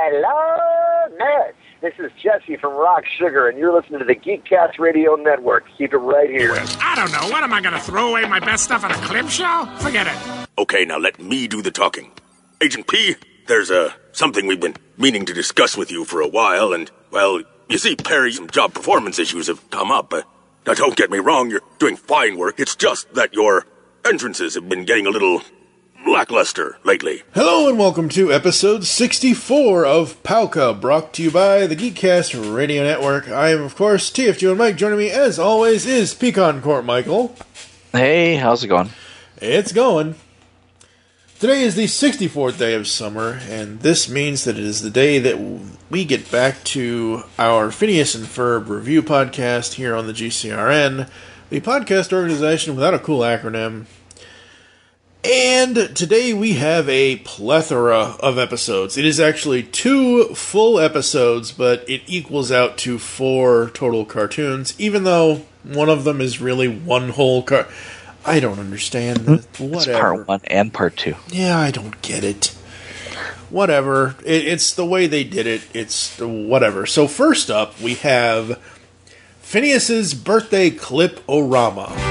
Hello, nerds. This is Jesse from Rock Sugar, and you're listening to the Geekcast Radio Network. Keep it right here. I don't know. What am I going to throw away my best stuff at a clip show? Forget it. Okay, now let me do the talking. Agent P, there's something we've been meaning to discuss with you for a while, and, well, you see, Perry, some job performance issues have come up. Now, don't get me wrong, you're doing fine work. It's just that your entrances have been getting a little lackluster lately. Hello and welcome to episode 64 of Pauka, brought to you by the Geekcast Radio Network. I am, of course, TFG and Mike. Joining me, as always, is Pecan Court Michael. Hey, how's it going? It's going. Today is the 64th day of summer, and this means that it is the day that we get back to our Phineas and Ferb review podcast here on the GCRN, the podcast organization without a cool acronym. And today we have a plethora of episodes. It is actually 2 full episodes, but it equals out to 4 total cartoons, even though one of them is really one whole I don't understand. Whatever. It's part 1 and part 2. Yeah, I don't get it. Whatever. It's the way they did it. It's whatever. So first up, we have Phineas's birthday clip-o-rama.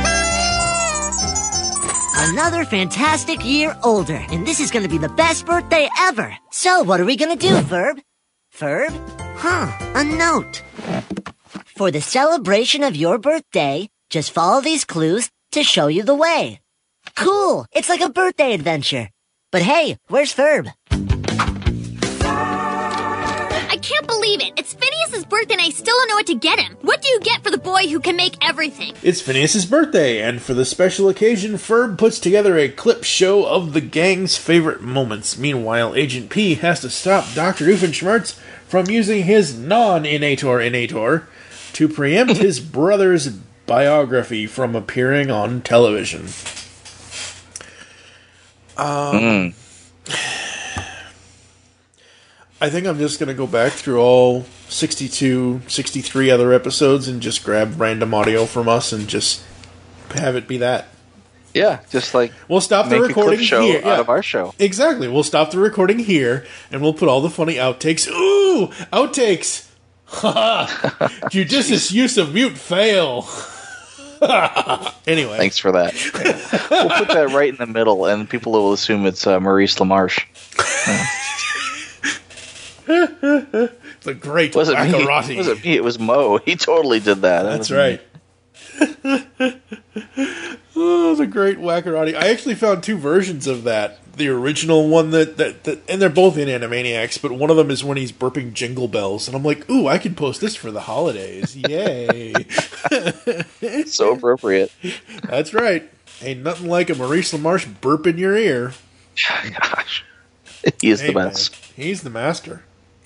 Another fantastic year older, and this is going to be the best birthday ever. So what are we going to do, Ferb? Ferb? A note. For the celebration of your birthday, just follow these clues to show you the way. Cool! It's like a birthday adventure. But hey, where's Ferb? I can't believe it. It's Phineas's birthday and I still don't know what to get him. What do you get for the boy who can make everything? It's Phineas's birthday, and for the special occasion, Ferb puts together a clip show of the gang's favorite moments. Meanwhile, Agent P has to stop Dr. Doofenshmirtz from using his non-Innator to preempt his brother's biography from appearing on television. I think I'm just going to go back through all 62, 63 other episodes and just grab random audio from us and just have it be that. Yeah, just like we'll stop the recording here out of our show. Exactly. We'll stop the recording here and we'll put all the funny outtakes. Ooh, outtakes. Judicious use of mute fail. Anyway. Thanks for that. Yeah. We'll put that right in the middle and people will assume it's Maurice LaMarche. The great Wackarati. It wasn't me, it was Mo. He totally did that. That's right. Oh, the great Wackarati. I actually found 2 versions of that. The original one that and they're both in Animaniacs, but one of them is when he's burping jingle bells, and I'm like, ooh, I could post this for the holidays. Yay. So appropriate. That's right. Ain't nothing like a Maurice LaMarche burp in your ear. Gosh. He is the best. Man, he's the master.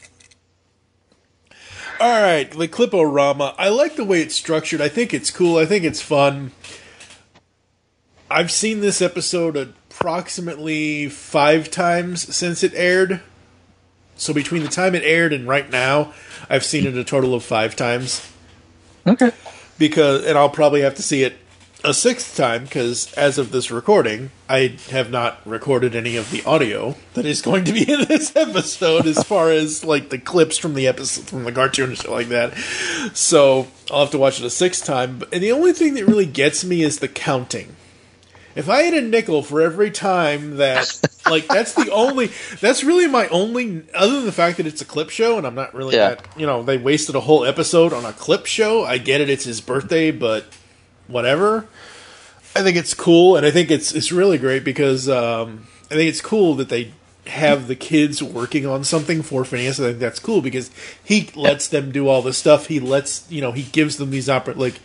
Alright, the clip-o-rama. I like the way it's structured. I think it's cool. I think it's fun. I've seen this episode approximately 5 times since it aired. So between the time it aired and right now, I've seen it a total of 5 times. Okay. And I'll probably have to see it a 6th time, because as of this recording, I have not recorded any of the audio that is going to be in this episode as far as like the clips from the episode, from the cartoon and shit like that. So I'll have to watch it a 6th time. And the only thing that really gets me is the counting. If I had a nickel for every time that, like, that's really my only, other than the fact that it's a clip show, and I'm not really that, they wasted a whole episode on a clip show. I get it, it's his birthday, but whatever. I think it's cool, and I think it's really great because I think it's cool that they have the kids working on something for Phineas. I think that's cool because he lets them do all this stuff. He lets, he gives them these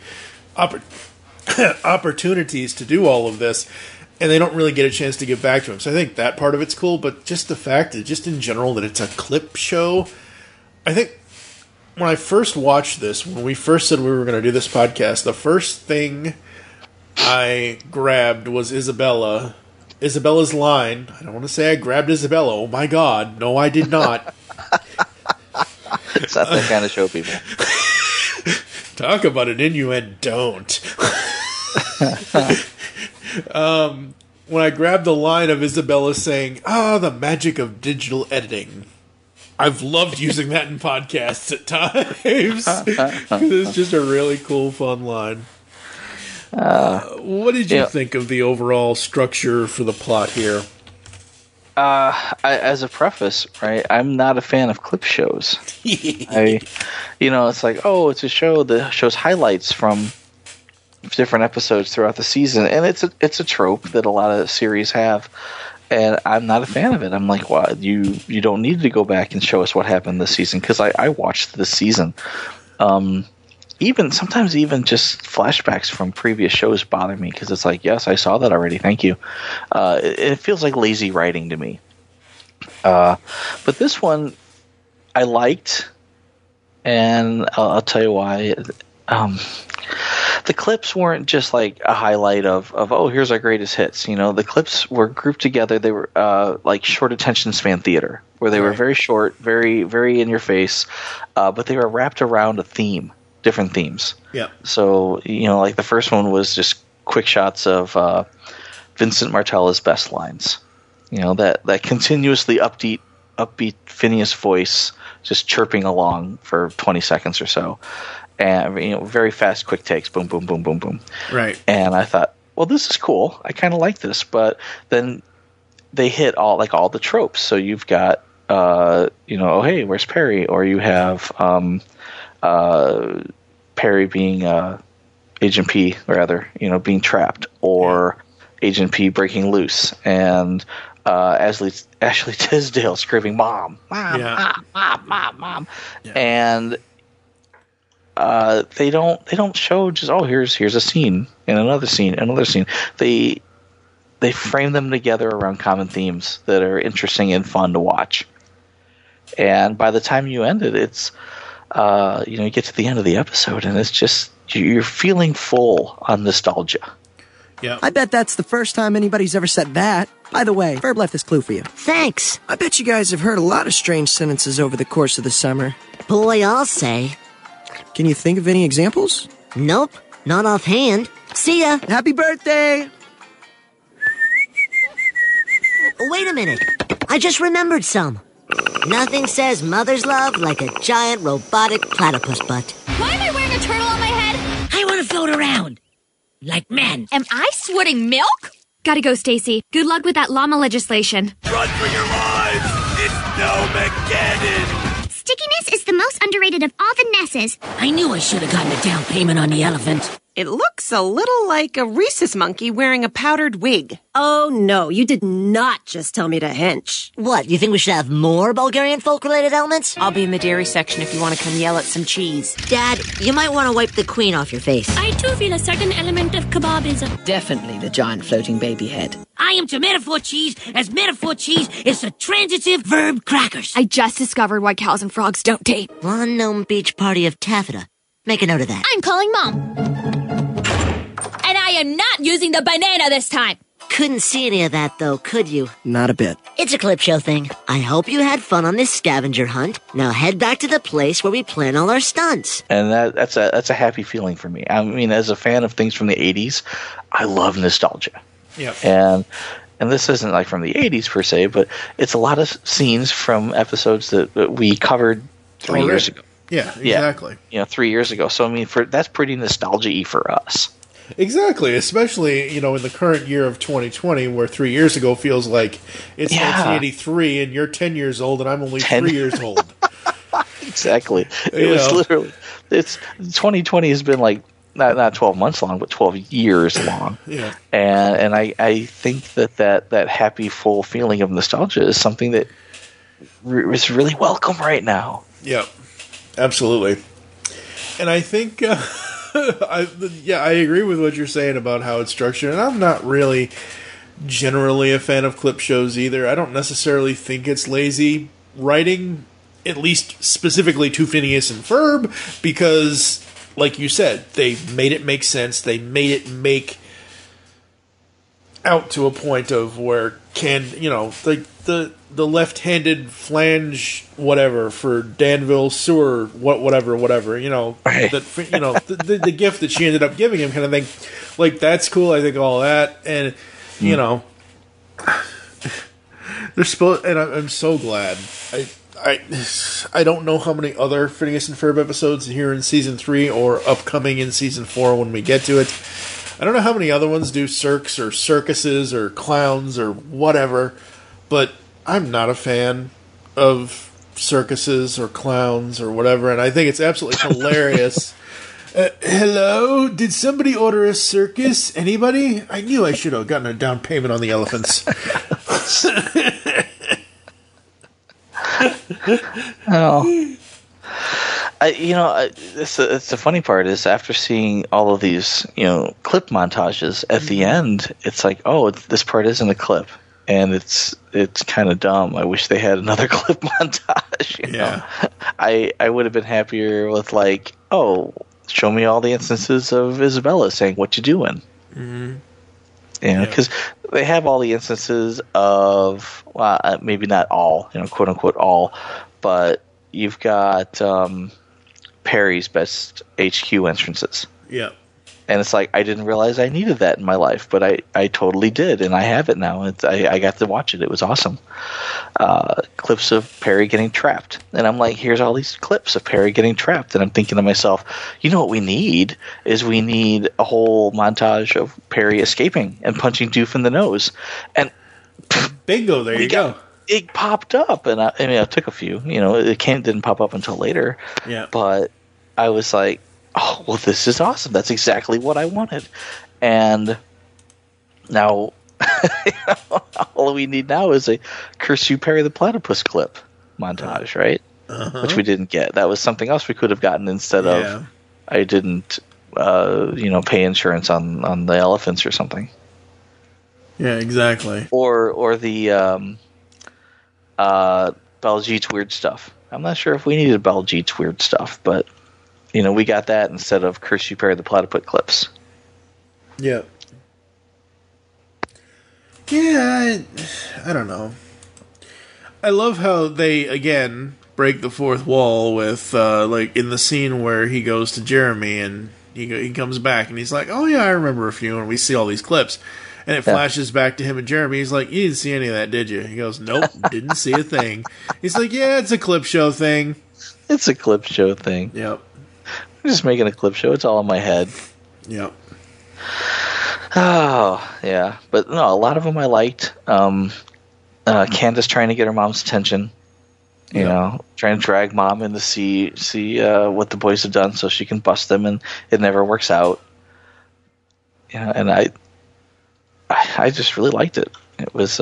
opportunities to do all of this, and they don't really get a chance to get back to him. So I think that part of it's cool, but just the fact that just in general that it's a clip show, I think when I first watched this, when we first said we were going to do this podcast, the first thing I grabbed was Isabella's line. I don't want to say I grabbed Isabella. Oh my God. No, I did not. It's not that kind of show, people. Talk about an innuendo. Don't. When I grabbed the line of Isabella saying, the magic of digital editing. I've loved using that in podcasts at times. It's just a really cool, fun line. What did you think of the overall structure for the plot here? As a preface, right, I'm not a fan of clip shows. It's like, oh, it's a show that shows highlights from different episodes throughout the season, and it's a trope that a lot of series have. And I'm not a fan of it. I'm like, well, you don't need to go back and show us what happened this season, because I watched this season. Sometimes even just flashbacks from previous shows bother me, because it's like, yes, I saw that already. Thank you. It feels like lazy writing to me. But this one I liked, and I'll tell you why. The clips weren't just like a highlight of oh, here's our greatest hits. The clips were grouped together. They were like short attention span theater, where they were very short, very, very in your face, but they were wrapped around a theme, different themes. Yeah. So, like the first one was just quick shots of Vincent Martella's best lines. That continuously upbeat Phineas voice just chirping along for 20 seconds or so. And very fast, quick takes, boom, boom, boom, boom, boom. Right. And I thought, well, this is cool. I kind of like this, but then they hit all the tropes. So you've got, oh hey, where's Perry? Or you have Perry being Agent P, rather, being trapped, or Agent P breaking loose, and Ashley Tisdale screaming, "Mom, mom, yeah. mom." Yeah. And they don't show just, oh, here's a scene and another scene, another scene. They frame them together around common themes that are interesting and fun to watch. And by the time you end it, it's you get to the end of the episode, and it's just you're feeling full on nostalgia. Yeah. I bet that's the first time anybody's ever said that. By the way, Ferb left this clue for you. Thanks. I bet you guys have heard a lot of strange sentences over the course of the summer. Boy, I'll say. Can you think of any examples? Nope, not offhand. See ya. Happy birthday! Wait a minute. I just remembered some. Nothing says mother's love like a giant robotic platypus butt. Why am I wearing a turtle on my head? I want to float around. Like men. Am I sweating milk? Gotta go, Stacy. Good luck with that llama legislation. Run for your lives! It's Snowmageddon! Stickiness is the most underrated of all the Nesses. I knew I should have gotten a down payment on the elephant. It looks a little like a rhesus monkey wearing a powdered wig. Oh, no, you did not just tell me to hench. What, you think we should have more Bulgarian folk-related elements? I'll be in the dairy section if you want to come yell at some cheese. Dad, you might want to wipe the queen off your face. I too feel a certain element of kebabism. Definitely the giant floating baby head. I am to metaphor cheese as metaphor cheese is to transitive verb crackers. I just discovered why cows and frogs don't date. Unknown beach party of taffeta. Make a note of that. I'm calling Mom. And I am not using the banana this time. Couldn't see any of that, though, could you? Not a bit. It's a clip show thing. I hope you had fun on this scavenger hunt. Now head back to the place where we plan all our stunts. And that's a happy feeling for me. I mean, as a fan of things from the 80s, I love nostalgia. Yep. And this isn't like from the 80s per se, but it's a lot of scenes from episodes that we covered 3 years ago. Yeah, exactly. 3 years ago. So I mean, that's pretty nostalgia-y for us. Exactly, especially, in the current year of 2020, where 3 years ago feels like it's 1983 and you're 10 years old and I'm only 3 years old. Exactly. It was literally, 2020 has been like, not 12 months long, but 12 years long. Yeah. And I think that happy, full feeling of nostalgia is something that is really welcome right now. Yeah, absolutely. And I think... I agree with what you're saying about how it's structured, and I'm not really generally a fan of clip shows either. I don't necessarily think it's lazy writing, at least specifically to Phineas and Ferb, because, like you said, they made it make sense. They made it make out to a point of where the left-handed flange whatever for Danville sewer whatever right. That the gift that she ended up giving him kind of thing, like, that's cool. I think all that, and they're supposed, and I'm so glad. I don't know how many other Phineas and Ferb episodes here in season 3 or upcoming in season 4 when we get to it. I don't know how many other ones do circs or circuses or clowns or whatever, but I'm not a fan of circuses or clowns or whatever, and I think it's absolutely hilarious. Hello? Did somebody order a circus? Anybody? I knew I should have gotten a down payment on the elephants. Oh. It's the funny part is after seeing all of these, clip montages, at the end, it's like, oh, this part isn't a clip. And it's kind of dumb. I wish they had another clip montage. You know? I would have been happier with like, oh, show me all the instances of Isabella saying, "What you doing?" Mm-hmm. Because they have all the instances of, well, maybe not all, quote unquote all, but you've got Perry's best HQ entrances. Yeah. And it's like, I didn't realize I needed that in my life, but I totally did, and I have it now. I got to watch it. It was awesome. Clips of Perry getting trapped. And I'm like, here's all these clips of Perry getting trapped. And I'm thinking to myself, what we need is a whole montage of Perry escaping and punching Doof in the nose. And bingo, there you go. It popped up, and I took a few. It didn't pop up until later. Yeah. But I was like, oh, well, this is awesome. That's exactly what I wanted. And now, all we need now is a Curse You, Perry the Platypus clip montage, right? Uh-huh. Which we didn't get. That was something else we could have gotten instead of I didn't, pay insurance on the elephants or something. Yeah, exactly. Or the Baljeet's weird stuff. I'm not sure if we needed Baljeet's weird stuff, but we got that instead of Curse You, Perry the Platypus clips. Yeah. Yeah, I don't know. I love how they, again, break the fourth wall with, in the scene where he goes to Jeremy and he comes back and he's like, oh yeah, I remember a few, and we see all these clips. And it flashes back to him and Jeremy. He's like, you didn't see any of that, did you? He goes, nope, didn't see a thing. He's like, yeah, it's a clip show thing. It's a clip show thing. Yep. I'm just making a clip show. It's all in my head. Yep. Oh, yeah. But no, a lot of them I liked. Candace trying to get her mom's attention. Trying to drag mom in to see what the boys have done so she can bust them, and it never works out. And I just really liked it. It was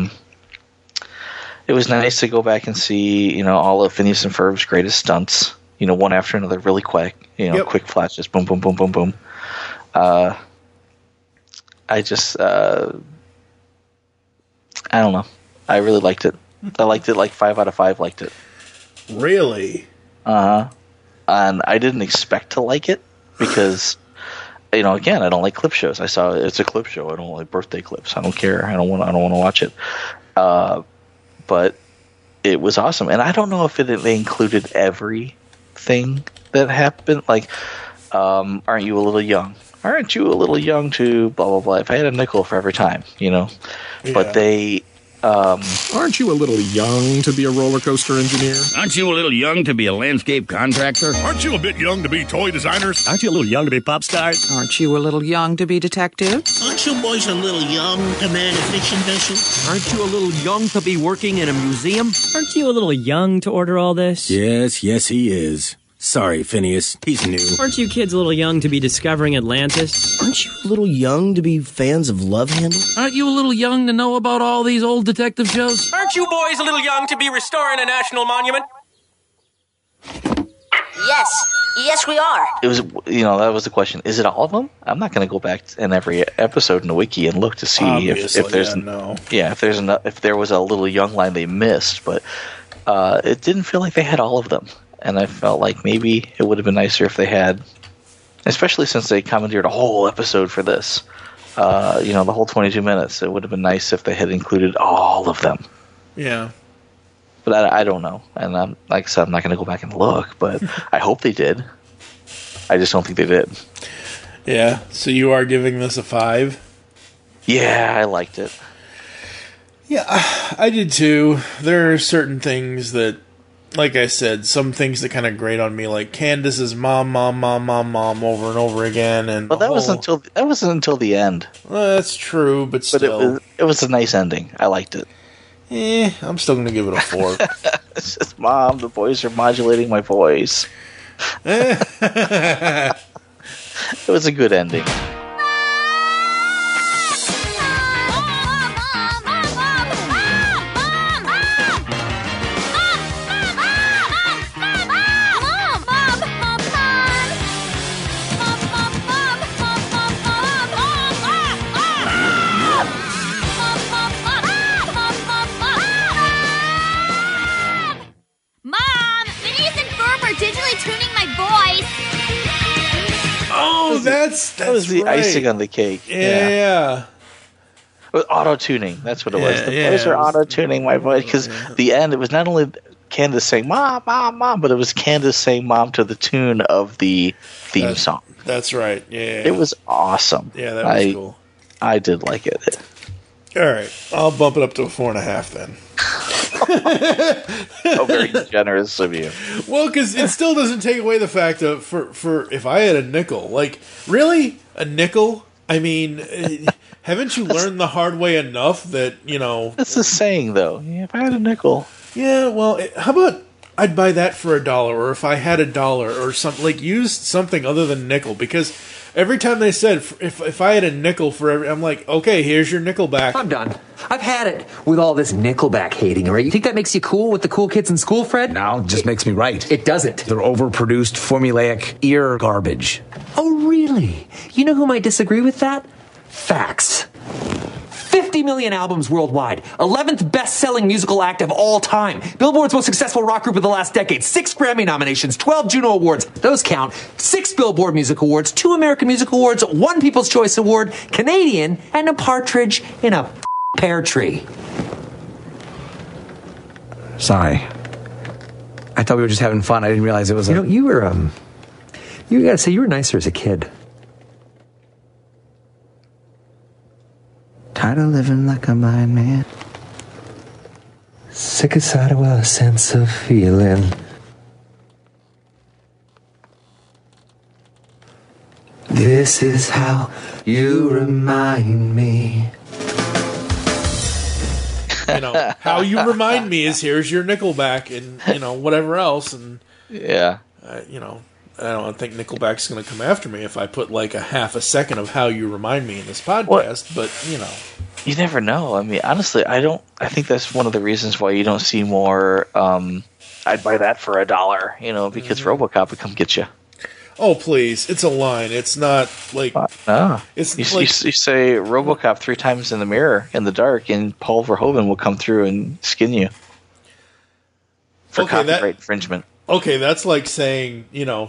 nice to go back and see, all of Phineas and Ferb's greatest stunts, one after another, really quick, quick flashes, boom, boom, boom, boom, boom. I don't know. I really liked it. I liked it like 5 out of 5 liked it. Really? And I didn't expect to like it because, again, I don't like clip shows. I saw it's a clip show. I don't like birthday clips. I don't care. I don't want to watch it. But it was awesome. And I don't know if they included everything that happened. Like, aren't you a little young? Aren't you a little young to blah, blah, blah? If I had a nickel for every time, Yeah. But they... Aren't you a little young to be a roller coaster engineer? Aren't you a little young to be a landscape contractor? Aren't you a bit young to be toy designers? Aren't you a little young to be pop stars? Aren't you a little young to be detectives? Aren't you boys a little young to man a fiction vessel? Aren't you a little young to be working in a museum? Aren't you a little young to order all this? Yes, he is. Sorry, Phineas. He's new. Aren't you kids a little young to be discovering Atlantis? Aren't you a little young to be fans of Love Handle? Aren't you a little young to know about all these old detective shows? Aren't you boys a little young to be restoring a national monument? Yes, we are. It was, that was the question. Is it all of them? I'm not going to go back in every episode in the wiki and look to see if there's if there was a little young line they missed, but it didn't feel like they had all of them. And I felt like maybe it would have been nicer if they had, especially since they commandeered a whole episode for this, the whole 22 minutes. It would have been nice if they had included all of them. Yeah. But I don't know. And like I said, I'm not going to go back and look, but I hope they did. I just don't think they did. Yeah. So you are giving this a 5? Yeah, I liked it. Yeah, I did too. There are certain things that like I said, some things that kind of grate on me, like Candace's mom over and over again, and Well, that wasn't until the end. That's true, but still, it was a nice ending. I liked it. I'm still going to give it a 4. It's just, Mom, the boys are modulating my voice. It was a good ending. That was the right. icing on the cake. Yeah. Auto-tuning. That's what it was. The boys are was- auto-tuning my voice. Because the end, it was not only Candace saying, Mom, Mom, Mom, but it was Candace saying Mom to the tune of the theme song. That's right. Yeah. It was awesome. Yeah, that was cool. I did like it. All right. I'll bump it up to a 4.5 then. Oh, very generous of you. Well, because it still doesn't take away the fact of for if I had a nickel, like really a nickel. I mean, haven't you learned the hard way enough that That's the saying, though. Yeah, if I had a nickel. Yeah. Well, how about I'd buy that for $1, or if I had $1 or something, like use something other than nickel, because every time they said if I had a nickel for every, I'm like, okay, here's your nickel back. I'm done. I've had it with all this Nickelback hating, right? You think that makes you cool with the cool kids in school, Fred? No, it just makes me right. It doesn't. They're overproduced, formulaic ear garbage. Oh, really? You know who might disagree with that? Facts. 50 million albums worldwide. 11th best-selling musical act of all time. Billboard's most successful rock group of the last decade. 6 Grammy nominations, 12 Juno Awards. Those count. 6 Billboard Music Awards, 2 American Music Awards, 1 People's Choice Award, Canadian, and a partridge in a pear tree. Sorry. I thought we were just having fun. I didn't realize it was You were, you gotta say, you were nicer as a kid. Tired of living like a blind man. Sick aside of a sense of feeling. This is how you remind me. How you remind me is here's your Nickelback and whatever else, and yeah, I don't think Nickelback's going to come after me if I put like a half a second of how you remind me in this podcast. But you never know. I mean, honestly, I think that's one of the reasons why you don't see more. I'd buy that for $1, because RoboCop would come get you. Oh please, it's a line. It's not like no. It's you say RoboCop 3 times in the mirror in the dark, and Paul Verhoeven will come through and skin you for copyright infringement. Okay, that's like saying,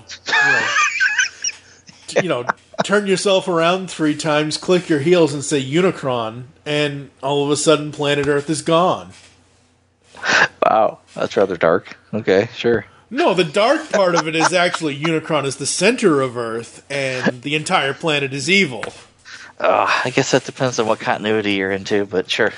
turn yourself around 3 times, click your heels, and say Unicron, and all of a sudden planet Earth is gone. Wow, that's rather dark. Okay, sure. No, the dark part of it is actually Unicron is the center of Earth, and the entire planet is evil. I guess that depends on what continuity you're into, but sure.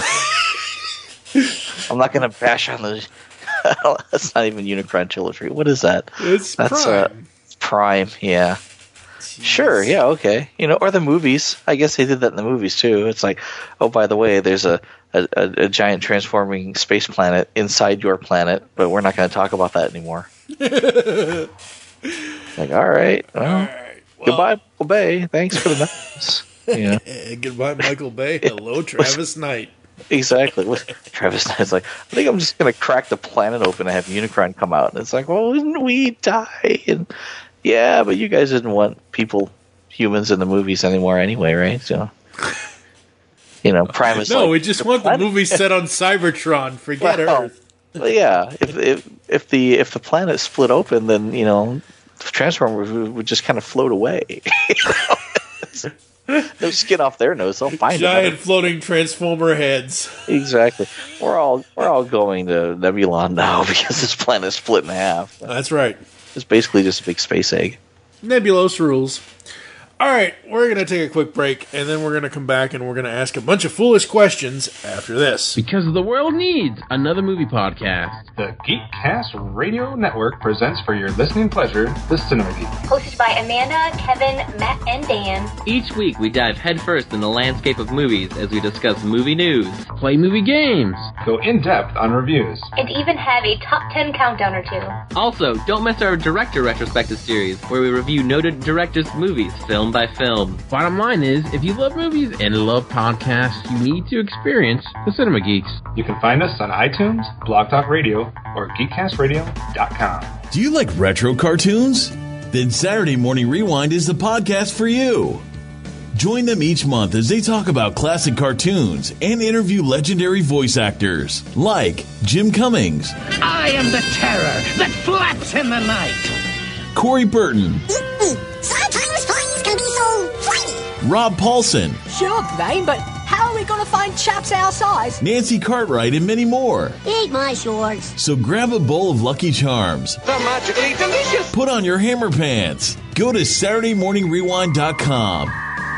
I'm not going to bash on the... That's not even Unicron trilogy. What is that? That's Prime. Prime, yeah. Jeez. Sure, yeah, okay. Or the movies. I guess they did that in the movies, too. It's like, oh, by the way, there's a giant transforming space planet inside your planet, but we're not going to talk about that anymore. Like, all right. Well, goodbye, Michael Bay. Thanks for the notes. Yeah. Goodbye, Michael Bay. Hello, Travis Knight. Exactly. Travis Knight's like, I think I'm just going to crack the planet open and have Unicron come out. And it's like, well, didn't we die? And yeah, but you guys didn't want humans in the movies anymore anyway, right? So, Prime is no, we just want the movie set on Cybertron. Forget Earth. Well, yeah, if the planet split open, then the Transformers would just kind of float away. No skin off their nose. They'll find giant floating Transformer heads. Exactly. We're all going to Nebulon now because this planet's split in half. That's right. It's basically just a big space egg. Nebulos rules. All right, we're going to take a quick break, and then we're going to come back and we're going to ask a bunch of foolish questions after this. Because the world needs another movie podcast. The Geekcast Radio Network presents for your listening pleasure the Cinema Geek. Hosted by Amanda, Kevin, Matt, and Dan. Each week we dive headfirst in the landscape of movies as we discuss movie news, play movie games, go in-depth on reviews, and even have a top 10 countdown or two. Also, don't miss our director retrospective series where we review noted directors' movies film by film. Bottom line is, if you love movies and love podcasts, you need to experience the Cinema Geeks. You can find us on iTunes, Blog Talk Radio, or GeekCastRadio.com. Do you like retro cartoons? Then Saturday Morning Rewind is the podcast for you. Join them each month as they talk about classic cartoons and interview legendary voice actors like Jim Cummings. I am the terror that flaps in the night. Corey Burton. Sometimes toys can be so flighty. Rob Paulson. Sure, Dwayne, but how are we going to find chaps our size? Nancy Cartwright and many more. Eat my shorts. So grab a bowl of Lucky Charms. They're magically delicious. Put on your hammer pants. Go to SaturdayMorningRewind.com.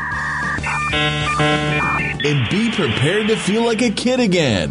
And be prepared to feel like a kid again.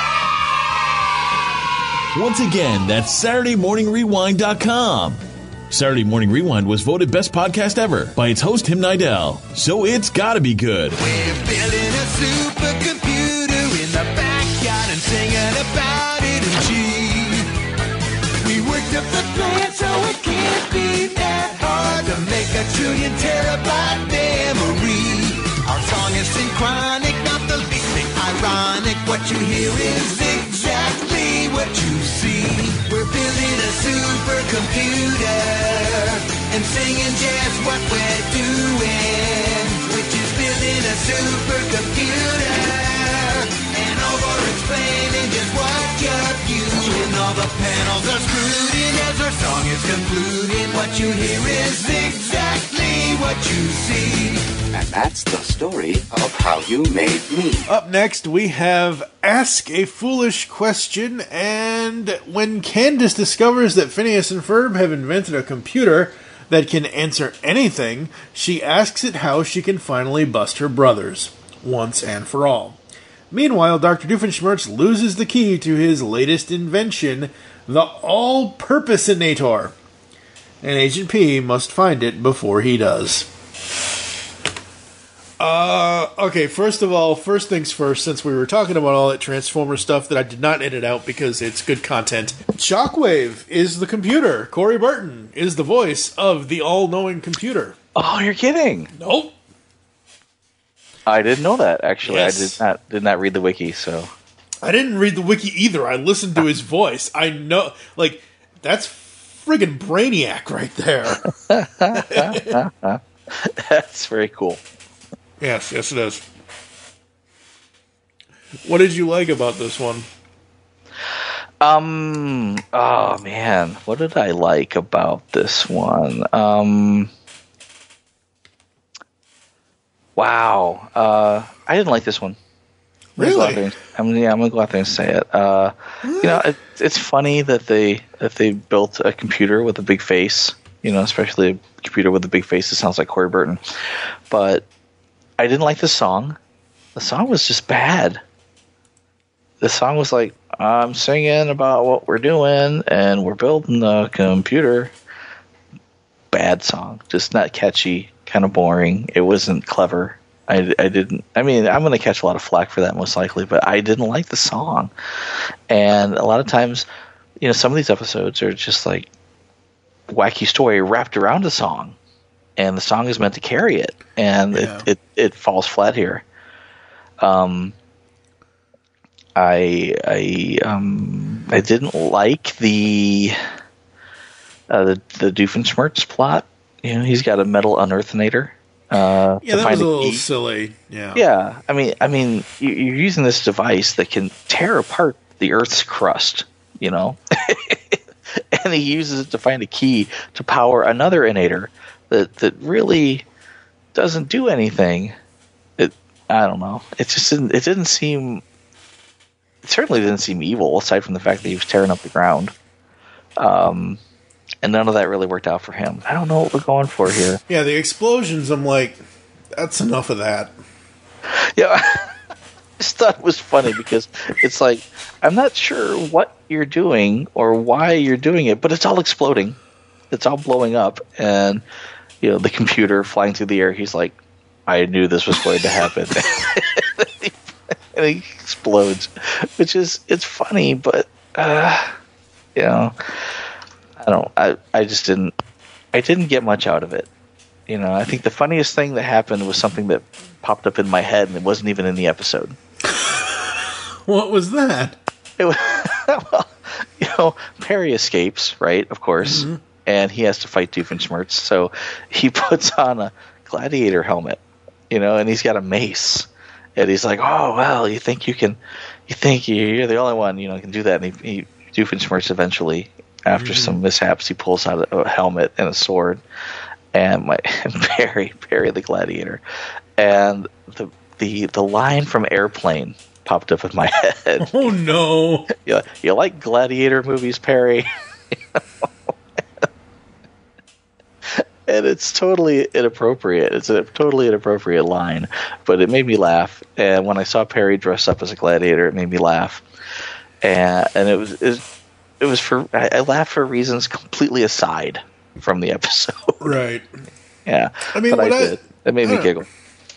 Once again, that's SaturdayMorningRewind.com. Saturday Morning Rewind was voted Best Podcast Ever by its host, Tim Nidell. So it's gotta be good. We're building a supercomputer in the backyard and singing about it in G. We worked up the plan so it can't be that hard to make a trillion terabyte memory. Our song is synchronic, not the least thing ironic. What you hear is exactly what you see. We're building a supercomputer and singing just what we're doing, which is building a supercomputer and over-explaining just what you're viewing. All the panels are screwed in as our song is concluding. What you hear is exactly what you see. And that's the story of how you made me. Up next, we have Ask a Foolish Question, and when Candace discovers that Phineas and Ferb have invented a computer that can answer anything, she asks it how she can finally bust her brothers, once and for all. Meanwhile, Dr. Doofenshmirtz loses the key to his latest invention, the All-Purpose-inator, and Agent P must find it before he does. Okay, first things first, since we were talking about all that Transformer stuff that I did not edit out because it's good content. Shockwave is the computer. Corey Burton is the voice of the all-knowing computer. Oh, you're kidding. Nope. I didn't know that, actually. Yes. I did not read the wiki, so. I didn't read the wiki either. I listened to his voice. I know, like, that's friggin' Brainiac right there. That's very cool. Yes, it is. What did you like about this one? Oh man, what did I like about this one? Wow, I didn't like this one. Really? I'm gonna go out there and say it. You know, it's funny that they built a computer with a big face. You know, especially a computer with a big face that sounds like Corey Burton, but I didn't like the song. The song was just bad. The song was like, I'm singing about what we're doing, and we're building a computer. Bad song. Just not catchy, kind of boring. It wasn't clever. I mean, I'm going to catch a lot of flack for that most likely, but I didn't like the song. And a lot of times, you know, some of these episodes are just like wacky story wrapped around a song. And the song is meant to carry it, and it falls flat here. I didn't like the Doofenshmirtz plot. You know, he's got a metal unearthinator. That was a little silly. Yeah. Yeah. I mean, you're using this device that can tear apart the Earth's crust. You know, and he uses it to find a key to power another inator that really doesn't do anything. I don't know. It certainly didn't seem evil, aside from the fact that he was tearing up the ground. And none of that really worked out for him. I don't know what we're going for here. Yeah, the explosions, I'm like, that's enough of that. Yeah, I just thought it was funny because it's like, I'm not sure what you're doing or why you're doing it, but it's all exploding. It's all blowing up. And, you know, the computer flying through the air, he's like, I knew this was going to happen. And he explodes, which is, it's funny, but, you know, I just didn't get much out of it. You know, I think the funniest thing that happened was something that popped up in my head and it wasn't even in the episode. What was that? It was, well, you know, Perry escapes, right, of course, and he has to fight Doofenshmirtz, so he puts on a gladiator helmet, you know, and he's got a mace. And he's like, oh, well, you think you're the only one, you know, can do that. And Doofenshmirtz eventually, after some mishaps, he pulls out a helmet and a sword, and Perry the gladiator, and the line from Airplane popped up in my head. Oh no! You like gladiator movies, Perry? And it's totally inappropriate. It's a totally inappropriate line, but it made me laugh. And when I saw Perry dress up as a gladiator, it made me laugh. And it was for I laughed for reasons completely aside from the episode. Right. Yeah. I mean, but I did. It made me giggle.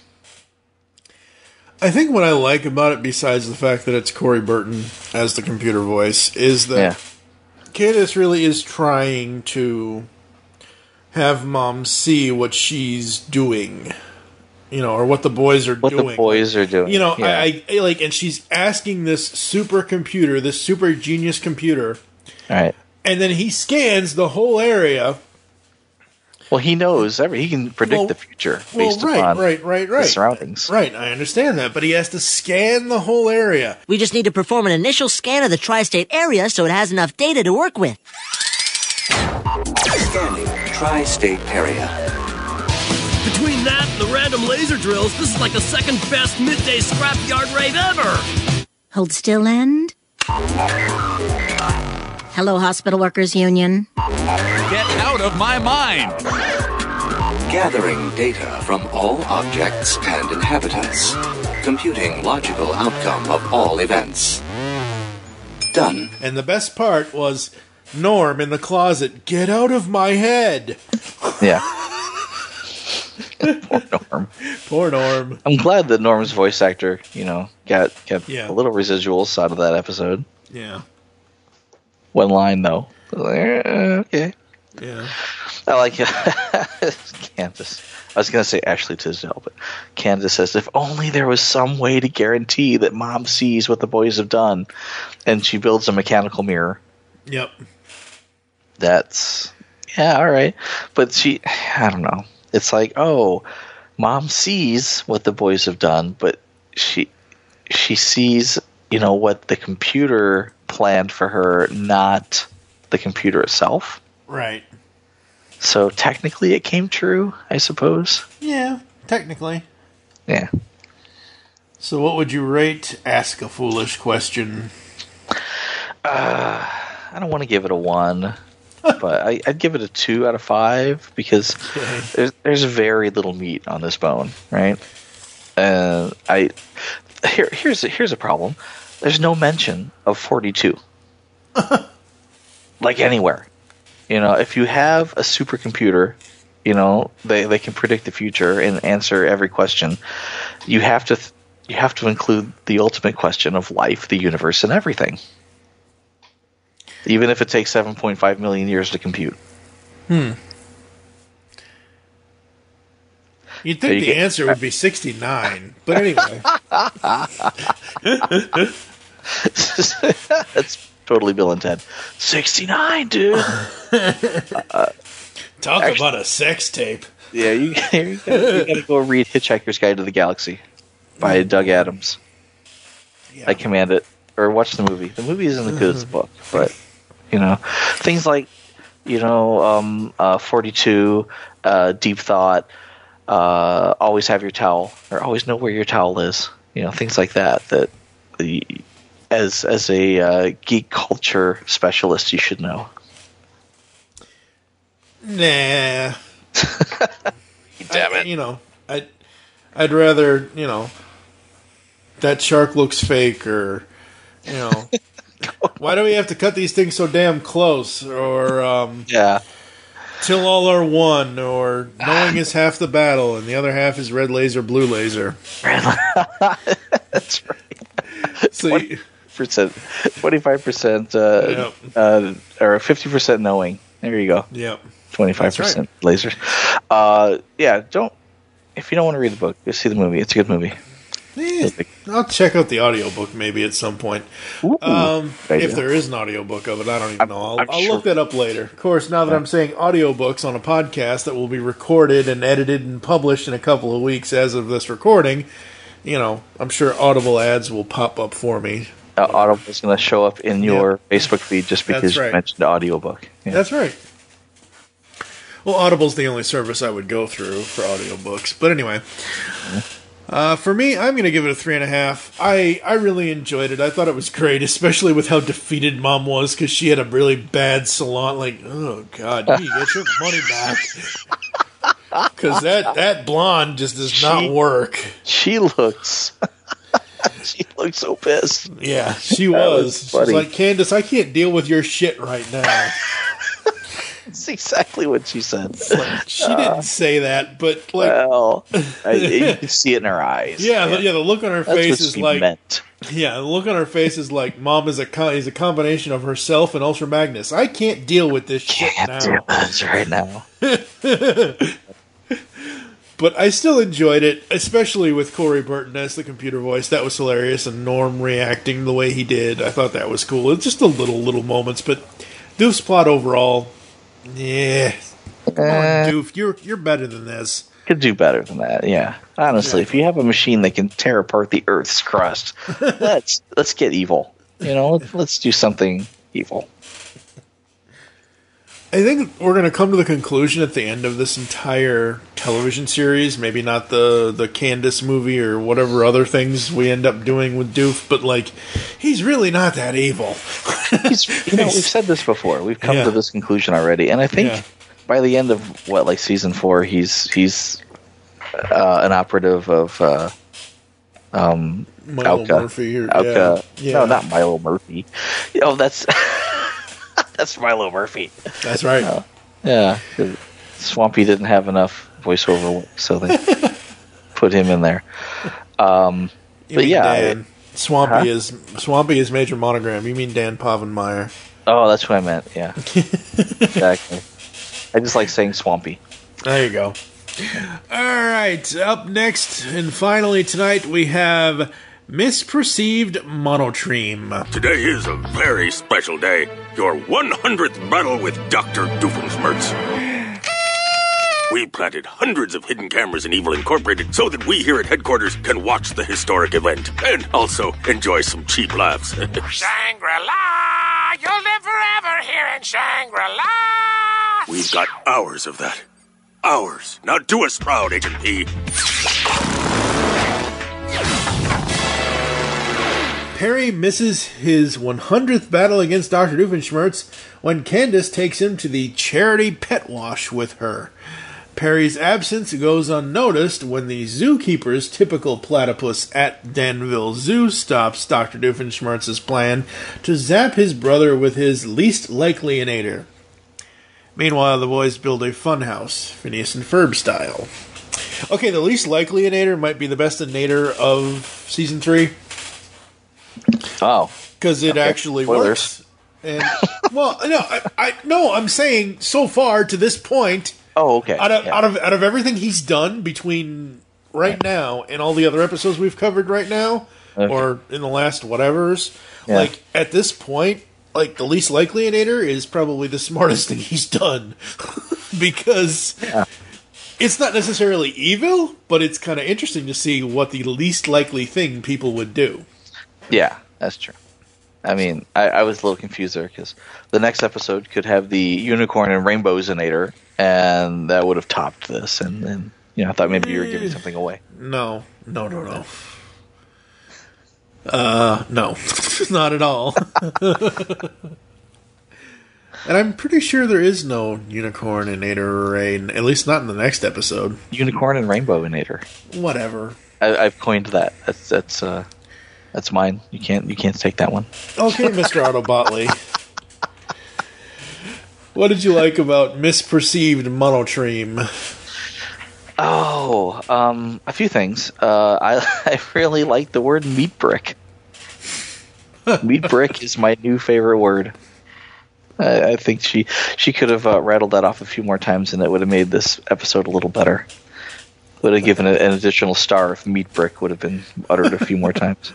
I think what I like about it, besides the fact that it's Corey Burton as the computer voice, is that Candace really is trying to have Mom see what she's doing, you know, or what the boys are doing. What the boys are doing. You know, I like, and she's asking this supercomputer, this super genius computer, all right, and then he scans the whole area. Well, he knows he can predict the future based upon the surroundings. Right, I understand that, but he has to scan the whole area. We just need to perform an initial scan of the tri-state area so it has enough data to work with. Scanning tri-state area. Between that and the random laser drills, this is like the second best midday scrapyard rave ever. Hold still, end. Hello, Hospital Workers Union. Get out of my mind! Gathering data from all objects and inhabitants. Computing logical outcome of all events. Done. And the best part was Norm in the closet. Get out of my head! Yeah. Poor Norm. Poor Norm. I'm glad that Norm's voice actor, you know, got a little residuals out of that episode. Yeah. One line, though. Okay. Yeah. I like Candace. I was going to say Ashley Tisdale, but Candace says, if only there was some way to guarantee that Mom sees what the boys have done. And she builds a mechanical mirror. Yep. That's, yeah, all right. But I don't know. It's like, oh, Mom sees what the boys have done, but she sees, you know, what the computer planned for her, not the computer itself. Right. So technically it came true, I suppose. Yeah, technically. Yeah. So what would you rate Ask a Foolish Question? I don't want to give it a 1, but I'd give it a 2 out of 5 because there's very little meat on this bone, right? Here's a problem. There's no mention of 42. Like anywhere. You know, if you have a supercomputer, you know, they can predict the future and answer every question. You have to include the ultimate question of life, the universe, and everything. Even if it takes 7.5 million years to compute. You'd think the answer would be 69, but anyway. That's totally Bill and Ted. 69, dude. Talk about a sex tape. Yeah, you gotta go read Hitchhiker's Guide to the Galaxy by Doug Adams. Yeah. I command it. Or watch the movie. The movie isn't as good as the book, but, you know, things like, you know, 42, Deep Thought, always have your towel, or always know where your towel is. You know, things like that as a geek culture specialist, you should know. Nah. Damn it. I'd rather, that shark looks fake, or, why do we have to cut these things so damn close? Or, till all are one, or knowing is half the battle, and the other half is red laser, blue laser. That's right. So 25%, or 50% knowing. There you go. Yep. 25% lasers. If you don't want to read the book, just see the movie. It's a good movie. I'll check out the audiobook maybe at some point. If there is an audiobook of it, I don't even know. I'll look that up later. Of course, now that I'm saying audiobooks on a podcast that will be recorded and edited and published in a couple of weeks as of this recording, I'm sure Audible ads will pop up for me. Audible is going to show up in your Facebook feed just because you mentioned the audiobook. Yeah. That's right. Well, Audible's the only service I would go through for audiobooks. But anyway, for me, I'm going to give it a 3.5. I really enjoyed it. I thought it was great, especially with how defeated Mom was, because she had a really bad salon. Like, oh, God, you need to get your money back. Because that blonde just does not work. She looks so pissed. Yeah, she was. She's like, Candace, I can't deal with your shit right now. That's exactly what she said. She didn't say that, but you can see it in her eyes. Yeah, the look on her face is like meant. Yeah, the look on her face is like Mom is a combination of herself and Ultra Magnus. I can't deal with this shit now. That's right now. But I still enjoyed it, especially with Corey Burton as the computer voice. That was hilarious, and Norm reacting the way he did. I thought that was cool. It's just the little moments, but Doof's plot overall, yeah. Come on, Doof, you're better than this. Could do better than that, yeah. Honestly, if you have a machine that can tear apart the Earth's crust, let's get evil. Let's do something evil. I think we're going to come to the conclusion at the end of this entire television series, maybe not the Candace movie or whatever other things we end up doing with Doof, but he's really not that evil. We've said this before. We've come to this conclusion already, and I think by the end of season 4, he's an operative of Milo Alka. Murphy. Alka. No, not Milo Murphy. That's that's Milo Murphy. That's right. Yeah, Swampy didn't have enough voiceover work, so they put him in there. But Dan. Swampy is Major Monogram. You mean Dan Povenmire? Oh, that's what I meant. Yeah, exactly. I just like saying Swampy. There you go. All right, up next and finally tonight we have Misperceived Monotreme. Today is a very special day. Your 100th battle with Dr. Doofenshmirtz. We planted hundreds of hidden cameras in Evil Incorporated so that we here at headquarters can watch the historic event and also enjoy some cheap laughs. Shangri-La! You'll live forever here in Shangri-La! We've got hours of that. Hours. Now do us proud, Agent P. Perry misses his 100th battle against Dr. Doofenshmirtz when Candace takes him to the charity pet wash with her. Perry's absence goes unnoticed when the zookeeper's typical platypus at Danville Zoo stops Dr. Doofenshmirtz's plan to zap his brother with his least likely inator. Meanwhile, the boys build a funhouse, Phineas and Ferb style. Okay, the least likely inator might be the best inator of Season 3. Oh. Because it actually works. And, I'm saying so far to this point. Oh, okay. Out of everything he's done between right now and all the other episodes we've covered right now, or in the last whatevers, at this point, the least likely inator is probably the smartest thing he's done. Because it's not necessarily evil, but it's kind of interesting to see what the least likely thing people would do. Yeah, that's true. I mean, I was a little confused there because the next episode could have the unicorn and rainbows inator, and that would have topped this. And then, I thought maybe you were giving something away. No. No, not at all. And I'm pretty sure there is no unicorn in Nader, at least not in the next episode. Unicorn and Rainbow-inator. Whatever. I've coined that. That's mine. You can't take that one. Okay, Mr. Autobotley. What did you like about Misperceived Monotream? Oh, a few things. I really like the word meat brick. Meat brick is my new favorite word. I think she could have rattled that off a few more times, and it would have made this episode a little better. Would have given it an additional star if meat brick would have been uttered a few more times.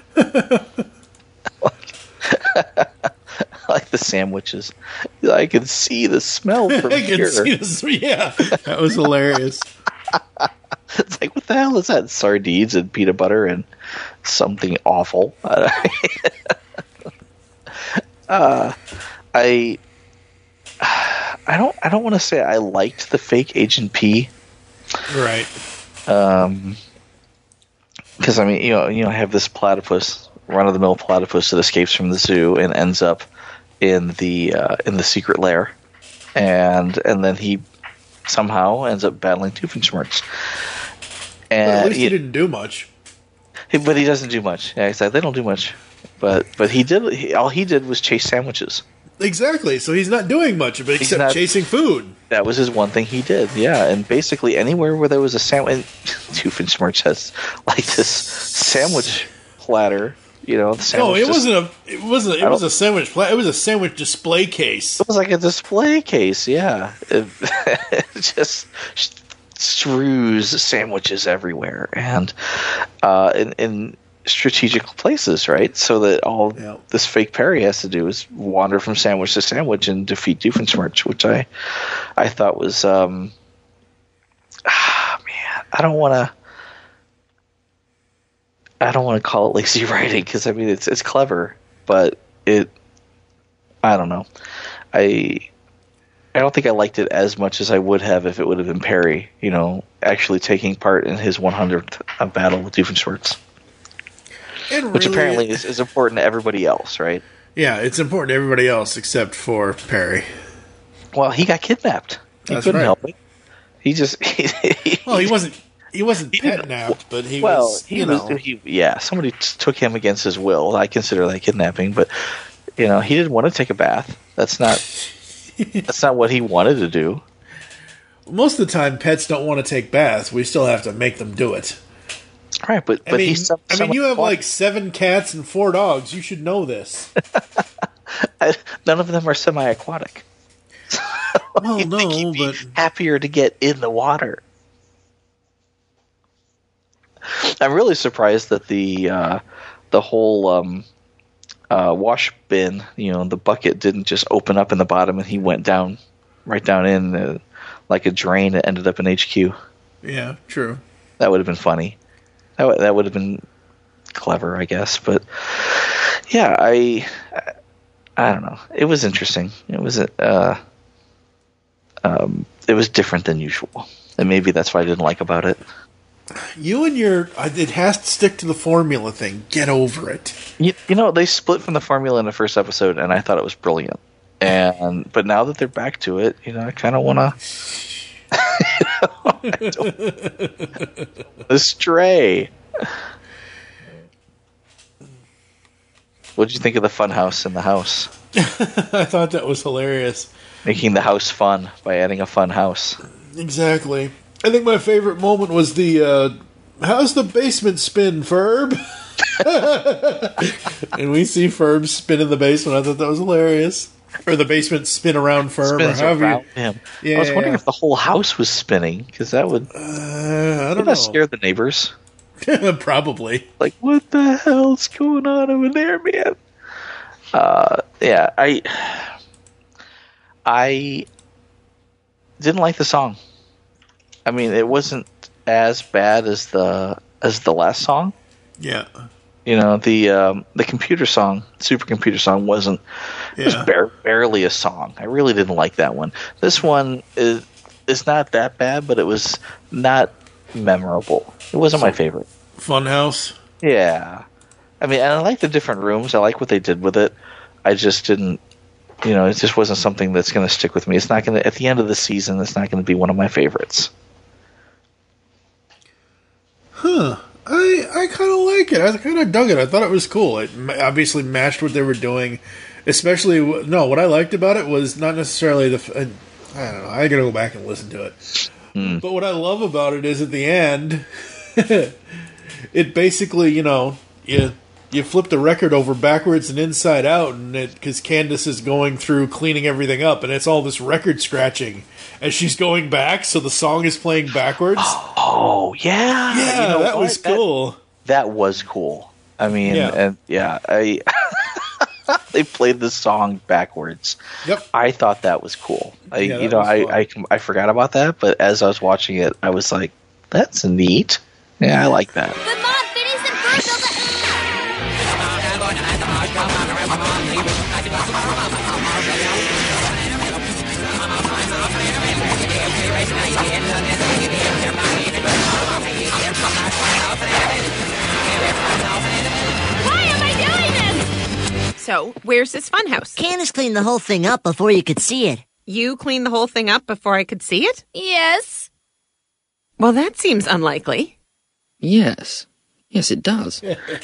Like the sandwiches. I can see the smell from here. Yeah, that was hilarious. It's like, what the hell is that? Sardines and peanut butter and something awful. I don't want to say I liked the fake Agent P. Right. Because I mean, I have this platypus, run-of-the-mill platypus that escapes from the zoo and ends up in the secret lair, and then he somehow ends up battling Doofenshmirtz. And at least he didn't do much. But he doesn't do much. Yeah, exactly. They don't do much. But he did. All he did was chase sandwiches. Exactly. So he's not doing much of it except chasing food. That was his one thing he did. Yeah, and basically anywhere where there was a sandwich, Doofenshmirtz has like this sandwich platter. The sandwich. No, it was a sandwich platter. It was a sandwich display case. It was like a display case. Yeah, it just strews sandwiches everywhere, and in strategic places, right? So that all this fake Perry has to do is wander from sandwich to sandwich and defeat Doofenshmirtz, which I thought was, man, I don't want to call it lazy writing, because I mean it's clever, but I don't know. I don't think I liked it as much as I would have if it would have been Perry, actually taking part in his 100th battle with Doofenshmirtz. Which apparently is important to everybody else, right? Yeah, it's important to everybody else except for Perry. Well, he got kidnapped. He couldn't help it. He just he wasn't kidnapped, but he was. Somebody took him against his will. I consider that kidnapping, but he didn't want to take a bath. That's not what he wanted to do. Most of the time, pets don't want to take baths. We still have to make them do it. Right, but you have like 7 cats and 4 dogs. You should know this. None of them are semi-aquatic. Well, no, but happier to get in the water. I'm really surprised that the whole wash bin, the bucket didn't just open up in the bottom and he went right down in like a drain that ended up in HQ. Yeah, true. That would have been funny. That would have been clever, I guess. But yeah, I don't know. It was interesting. It was different than usual, and maybe that's what I didn't like about it. You and it has to stick to the formula thing. Get over it. They split from the formula in the first episode, and I thought it was brilliant. But now that they're back to it, I kind of want to. Astray. What did you think of the fun house in the house? I thought that was hilarious. Making the house fun by adding a fun house. Exactly. I think my favorite moment was the how's the basement spin, Ferb? And we see Ferb spin in the basement. I thought that was hilarious. Or the basement spin around Ferb. Spins around him. Yeah, I was wondering if the whole house was spinning, because that would I don't know. Scare the neighbors. Probably. Like, what the hell's going on over there, man? Yeah, I didn't like the song. I mean, it wasn't as bad as the last song. Yeah. The computer song, supercomputer song, wasn't. It was barely a song. I really didn't like that one. This one is not that bad, but it was not memorable. It wasn't my favorite. Funhouse. Yeah, I mean, and I like the different rooms. I like what they did with it. I just didn't it just wasn't something that's going to stick with me. It's not going to, at the end of the season, it's not going to be one of my favorites. Huh. I kind of like it. I kind of dug it. I thought it was cool. It obviously matched what they were doing. Especially, what I liked about it was not necessarily I don't know. I got to go back and listen to it. But what I love about it is at the end, it basically, you flip the record over backwards and inside out, and because Candace is going through cleaning everything up, and it's all this record scratching as she's going back, so the song is playing backwards. Oh, yeah. Yeah, that was cool. That was cool. I mean, they played the song backwards. Yep. I thought that was cool. I forgot about that, but as I was watching it, I was like, that's neat. Yeah, I like that. But Mom, Phineas and Ferb built Why am I doing this? So, where's this funhouse? Candace cleaned the whole thing up before you could see it. You cleaned the whole thing up before I could see it? Yes. Well, that seems unlikely. Yes. Yes, it does.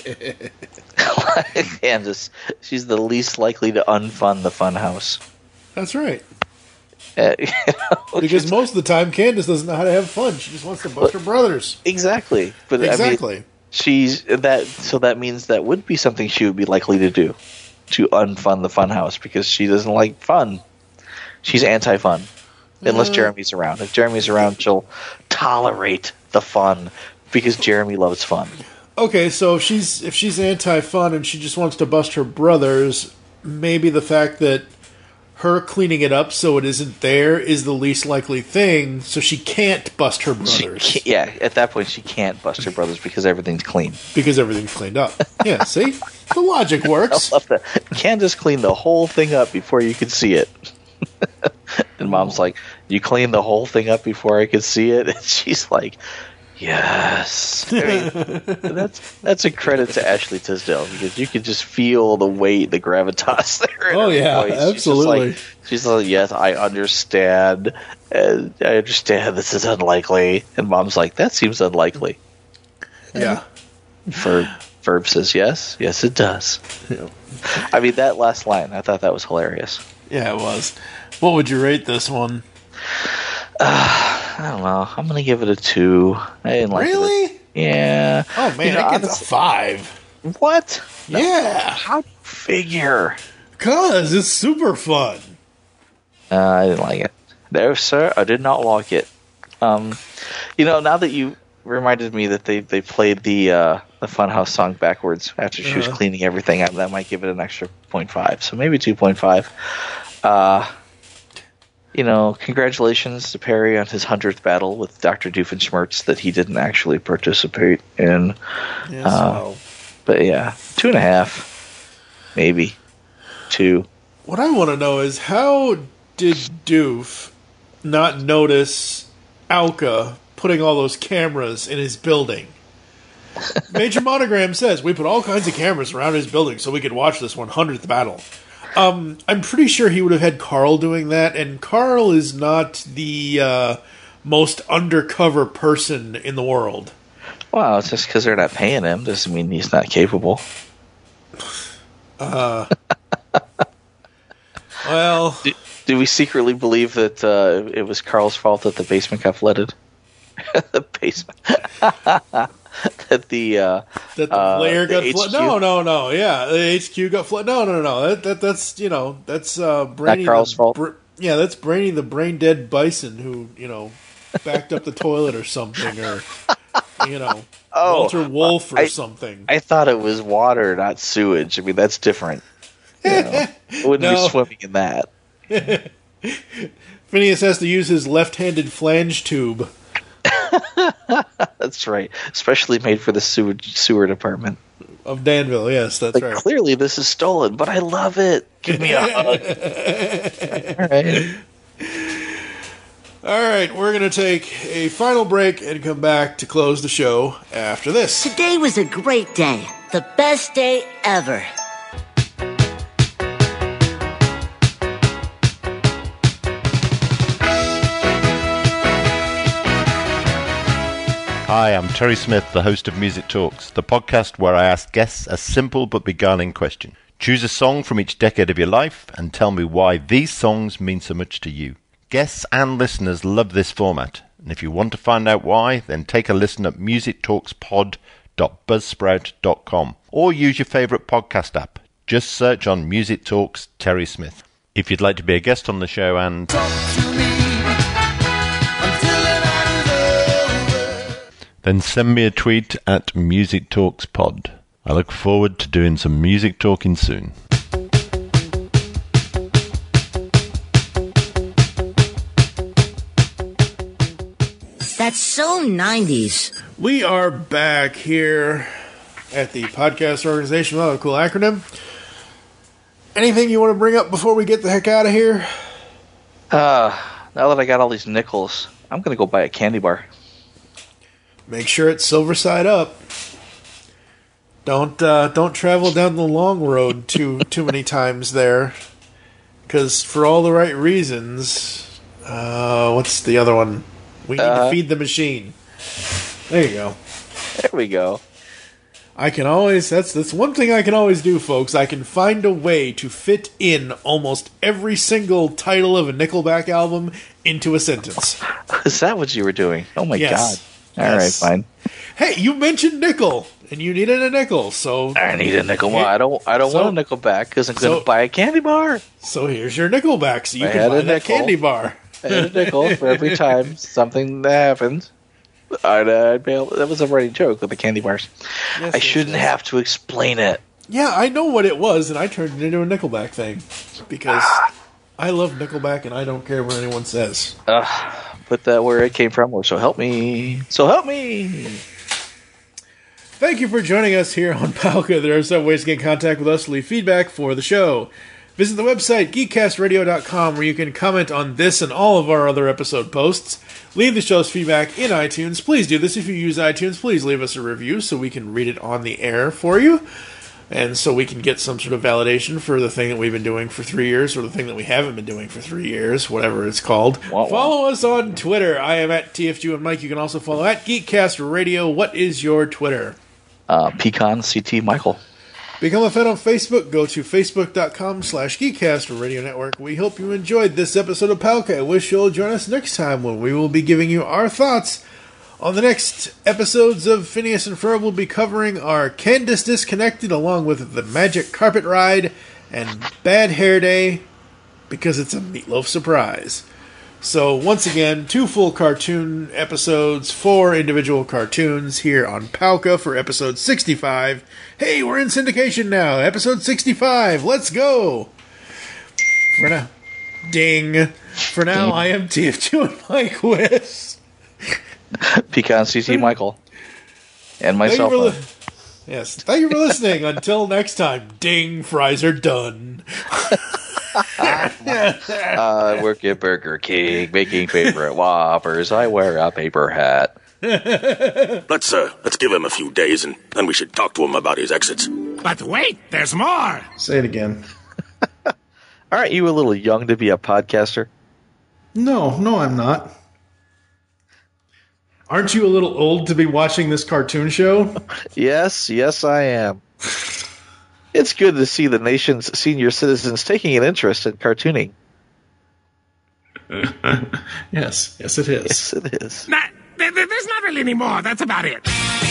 Candace, she's the least likely to unfun the funhouse. That's right. Because most of the time, Candace doesn't know how to have fun. She just wants to bust her brothers. Exactly. But exactly. I mean, so that means that would be something she would be likely to do, to unfun the funhouse, because she doesn't like fun. She's anti-fun. Unless Jeremy's around. If Jeremy's around, she'll tolerate the fun because Jeremy loves fun. Okay, so if she's anti-fun and she just wants to bust her brothers, maybe the fact that her cleaning it up so it isn't there is the least likely thing, so she can't bust her brothers. At that point she can't bust her brothers because everything's clean. Because everything's cleaned up. Yeah, see? The logic works. I love that. Candace cleaned the whole thing up before you could see it. And Mom's like, you cleaned the whole thing up before I could see it? And she's like, yes. I mean, that's a credit to Ashley Tisdale, because you could just feel the weight, the gravitas there. Oh, yeah, voice. Absolutely. She's like, yes, I understand. I understand this is unlikely. And Mom's like, that seems unlikely. Yeah. Ferb says, yes, it does. Yeah. I mean, that last line, I thought that was hilarious. Yeah, it was. What would you rate this one? I don't know. I'm going to give it a 2. I didn't like it. Really? Yeah. Oh, man, it gets a 5. What? Yeah. How do you figure? Because it's super fun. I didn't like it. No, sir, I did not like it. Now that you reminded me that they played the Funhouse song backwards after she was cleaning everything up, that might give it an extra 0.5. So maybe 2.5. Congratulations to Perry on his 100th battle with Dr. Doofenshmirtz that he didn't actually participate in. But yeah, 2.5, maybe 2. What I want to know is, how did Doof not notice Alka putting all those cameras in his building? Major Monogram says, we put all kinds of cameras around his building so we could watch this 100th battle. I'm pretty sure he would have had Carl doing that, and Carl is not the most undercover person in the world. Well, it's just because they're not paying him doesn't mean he's not capable. Well... Do we secretly believe that it was Carl's fault that the basement got flooded? The basement... that the layer got flooded. No. Yeah, the HQ got flooded. No. That's Brainy. Not Carl's fault. That's Brainy, the brain dead bison who backed up the toilet or something, or Walter Wolf or something. I thought it was water, not sewage. I mean, that's different. I wouldn't be swimming in that. Phineas has to use his left-handed flange tube. That's right. Especially made for the sewer department of Danville. Yes, that's right. Clearly this is stolen, but I love it. Give me a hug. All right, we're going to take a final break and come back to close the show after this. Today was a great day. The best day ever. Hi, I'm Terry Smith, the host of Music Talks, the podcast where I ask guests a simple but beguiling question. Choose a song from each decade of your life and tell me why these songs mean so much to you. Guests and listeners love this format, and if you want to find out why, then take a listen at musictalkspod.buzzsprout.com or use your favourite podcast app. Just search on Music Talks Terry Smith. If you'd like to be a guest on the show and then send me a tweet at Music Talks Pod. I look forward to doing some music talking soon. That's so 90s. We are back here at the podcast organization. Oh, a cool acronym. Anything you want to bring up before we get the heck out of here? Now that I got all these nickels, I'm going to go buy a candy bar. Make sure it's silver side up. Don't travel down the long road too many times there, because for all the right reasons. What's the other one? We need to feed the machine. There you go. There we go. I can always that's one thing I can always do, folks. I can find a way to fit in almost every single title of a Nickelback album into a sentence. Is that what you were doing? Oh my God. All right, fine. Hey, you mentioned nickel, and you needed a nickel, so I need a nickel. Well, I don't want a nickel back because I'm going to buy a candy bar. So here's your nickel back, so you can buy that candy bar. I had a nickel for every time something happened. That was a running joke with the candy bars. Yes, I shouldn't have to explain it. Yeah, I know what it was, and I turned it into a Nickelback thing because I love Nickelback, and I don't care what anyone says. But where it came from was So Help Me. So Help Me! Thank you for joining us here on Palka. There are several ways to get in contact with us to leave feedback for the show. Visit the website, geekcastradio.com, where you can comment on this and all of our other episode posts. Leave the show's feedback in iTunes. Please do this if you use iTunes. Please leave us a review so we can read it on the air for you, and so we can get some sort of validation for the thing that we've been doing for 3 years, or the thing that we haven't been doing for 3 years, whatever it's called. Follow us on Twitter. I am at TFG and Mike. You can also follow at Geekcast Radio. What is your Twitter? Pecan CT Michael. Become a fan on Facebook. Go to facebook.com/Geekcast Radio Network. We hope you enjoyed this episode of Palka. I wish you'll join us next time when we will be giving you our thoughts on the next episodes of Phineas and Ferb. We'll be covering our Candace Disconnected along with the Magic Carpet Ride and Bad Hair Day because it's a Meatloaf surprise. So, once again, 2 full cartoon episodes, 4 individual cartoons here on Palka for episode 65. Hey, we're in syndication now. Episode 65. Let's go. For now. Ding. For now, I am TF2 and Mike Wiss. Pecan CT Michael. And myself. Yes. Thank you for listening. Until next time. Ding. Fries are done. I work at Burger King, making favorite Whoppers. I wear a paper hat. Let's give him a few days, and then we should talk to him about his exits. But wait, there's more. Say it again. Aren't you a little young to be a podcaster? No, I'm not. Aren't you a little old to be watching this cartoon show? Yes, I am. It's good to see the nation's senior citizens taking an interest in cartooning. Yes, it is. Yes, it is. There's not really any more. That's about it.